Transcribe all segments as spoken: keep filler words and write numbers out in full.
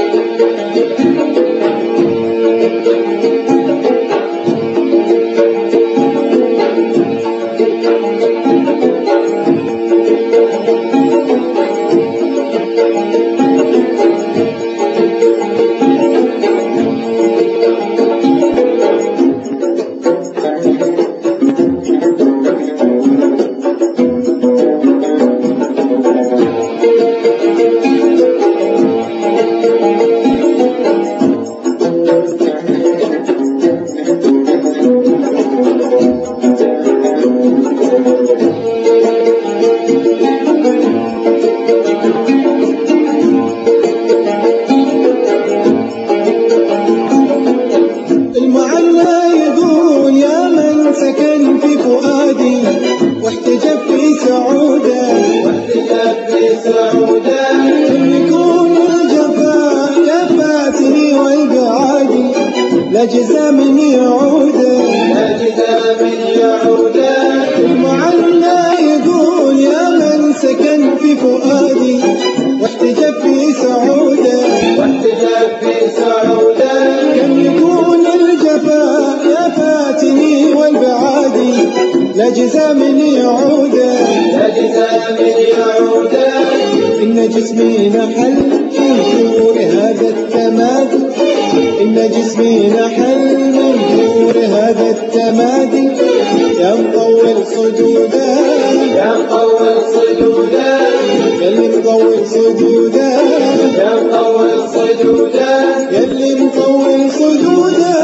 لجزا من يعوده لجزا من يعوده المعنى يقول يا من سكن في فؤادي واحتجب في سعوده واحتجب في سعوده كم يكون الجفا يا فاتني والبعادي لجزا من يعوده لجزا من يعوده إن جسمي نحل في نور هذا التمادي إن جسمي نحل من نور هذا التمادي يا مطول صدوده يا مطول صدوده يلي مطول صدوده يا مطول صدوده يلي مطول صدوده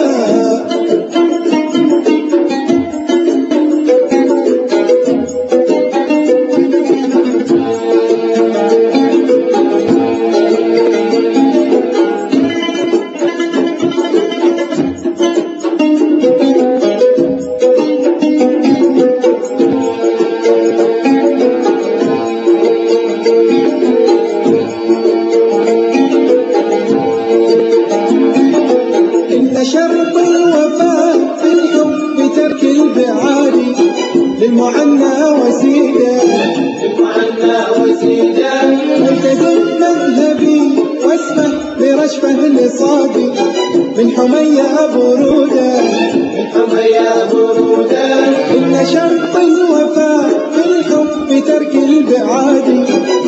شرط الوفاء في الحب ترك البعادي للمعنى وسيلة للمعنى وسيلة التزم مذهبي واسمح برشفه لصادي من حمية برودة من حمية برودة إن شرط الوفاء في الحب ترك البعادي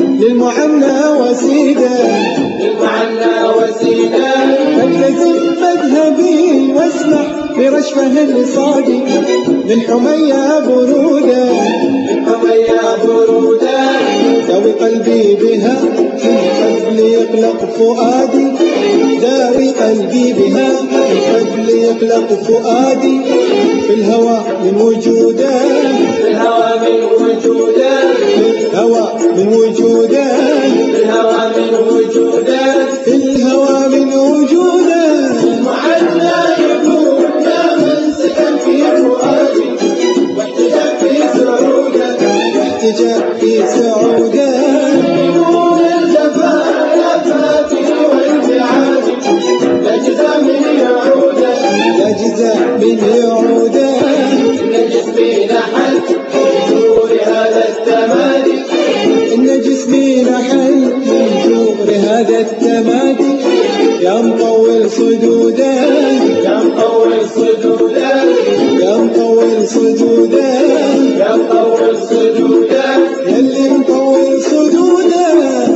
للمعنى وسيلة للمعنى وسيلة التزم مذهبي واسمح برشفه لصادي من حمية برودة من حمية برودة داوي قلبي بها من قبل يقلق فؤادي داوي قلبي بها من قبل يقلق فؤادي في الهوى من وجوده في الهوى من وجوده في الهوى من وجوده في الهوى من وجوده في الهوى من وجوده المعنى يقول يا من سكن في فؤادي واحتجب في سعوده واحتجب في سعوده يقول الجفا يا فاتي والبعادي لجزا من يعوده لجزا من يعوده إن جسمي نحل من نور هذا التمادي إن جسمي نحل من نور هذا التمادي يا مطول صدوده يا مطول صدوده يا مطول صدوده يا مطول صدوده يلي مطول صدوده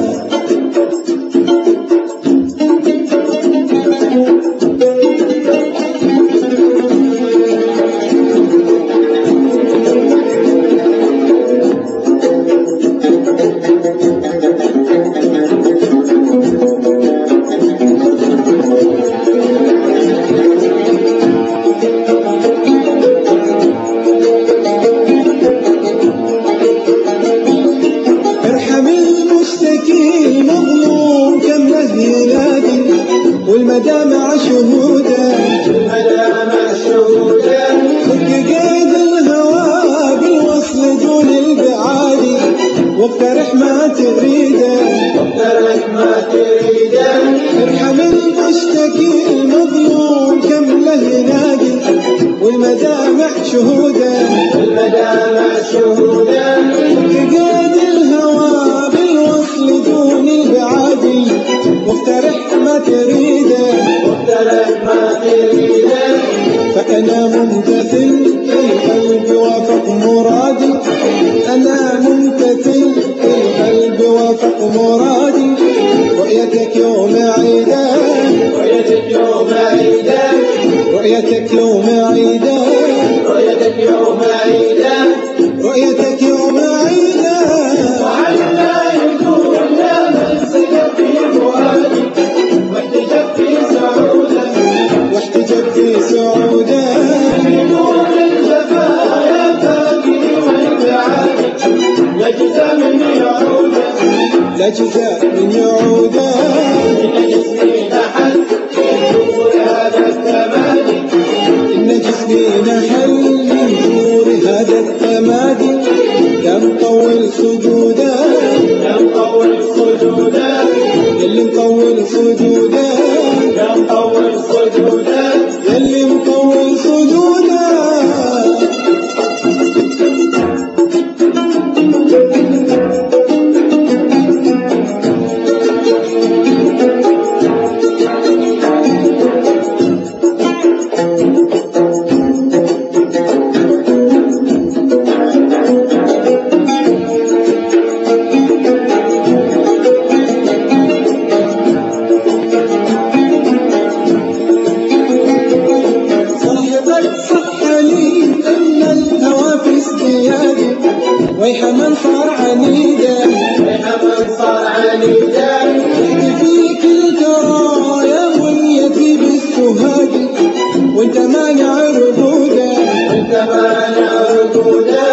والمدامع شهوده والمدامع شهوده فك قيد الهوى بالوصل دون البعادي واقترح ما تريده واقترح ما تريده ارحم المشتكي المظلوم كم له ينادي والمدامع شهوده والمدامع شهوده فك قيد الهوى بالوصل دون البعادي واقترح ما ما تريده مختلف ما تريده فأنا ممتثل القلب وافق مرادي أنا ممتثل القلب وافق مرادي رؤيتك يوم عيده رؤيتك يوم عيده رؤيتك يوم عيده رؤيتك يوم عيده رؤيتك يوم عيده وعلى يكون يا من سكن في فؤادي واحتجب في سعوده واحتجب في سعوده يكون الجفايا فاكي والبعاد لجزى من يعوده لجزاء من يعوده إن جسمي نحل يشوف هذا التمادي إن جسمي نحل من جور هذا التمادي يا مطول سجوده يا مطول سجوده يلي مطول سجوده يا مطول سجوده يلي مطول سجوده ويح من صار عنيدا ويح من صار عنيدا فيك الكرى يا منيتي بالسهادي وانت مانع رقودا وانت مانع رقودا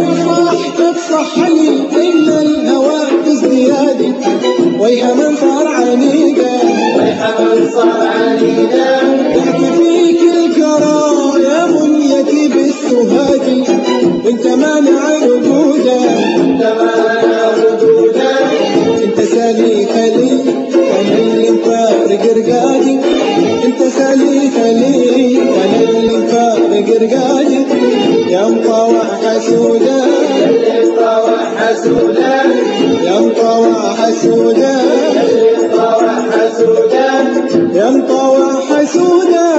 صاحبك صح لي ان الهوى ازديادي ويح من صار عنيدا ويح من صار عنيدا فيك الكرى يا منيتي بالسهادي وانت مانع رقودا انت مانع رقودا انت سالي خلي وانا اللي مفارق رقادي انت سالي خلي وانا اللي مفارق رقادي يا مطاوع حسوده اللي مطاوع حسوده يا مطاوع حسوده اللي مطاوع حسوده يا مطاوع حسوده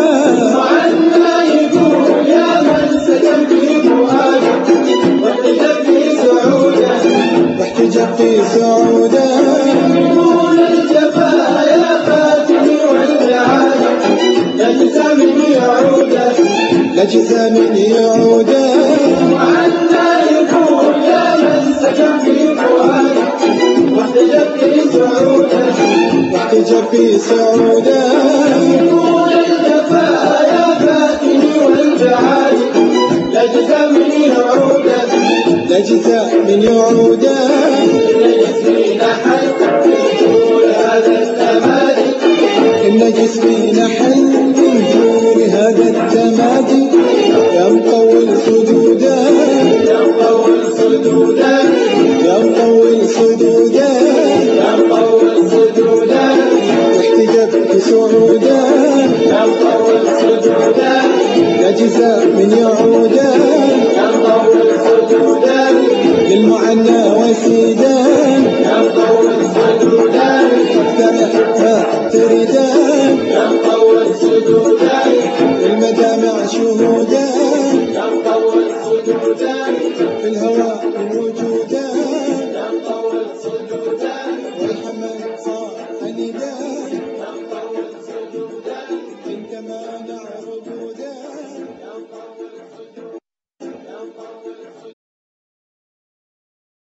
وعنا يقول يا من سكن في فؤادي واحتجب في سعوده واحتجب في سعوده يكون الجفايا فاتني والبعاد لجزى من يعوده لجزى من يعوده وعنا يقول يا من سكن في فؤادي واحتجب في سعوده واحتجب في سعوده يكون الجفايا فاتني والبعاد لجزى من يعوده لجزى من يعوده إن جسمي نحل يقول هذا التمادي إن جسمي نحل من جور هذا التمادي يا مطول سجوده يا مطول سجوده يا مطول سجوده يا مطول سجوده واحتجب في سعوده يا مطول سجوده لجزى من يعوده يا مطول سجوده للمعنى وسيدا يا مطول سجوده فرح ما تريده